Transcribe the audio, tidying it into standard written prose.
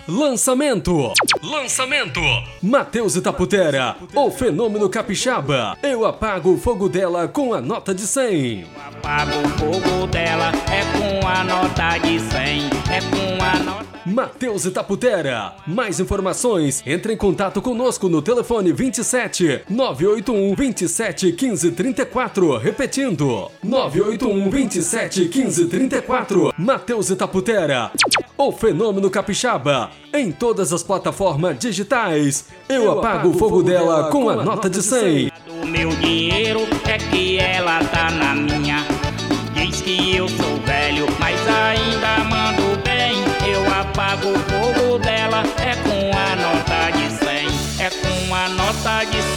Lançamento! Matheus Itaputera, o fenômeno capixaba. Eu apago o fogo dela com a nota de 100. Eu apago o fogo dela, é com a nota de 100. É com a nota... Matheus Itaputera. Mais informações, entre em contato conosco no telefone 27 981 27 15 34. Repetindo, 981 27 15 34. Matheus Itaputera, o fenômeno capixaba. Em todas as plataformas digitais. Eu apago o fogo dela com a nota de 100. O meu dinheiro é que ela tá na minha. Diz que eu sou velho, mas ainda mando bem. Eu apago o fogo dela, é com a nota de 100. É com a nota de 100.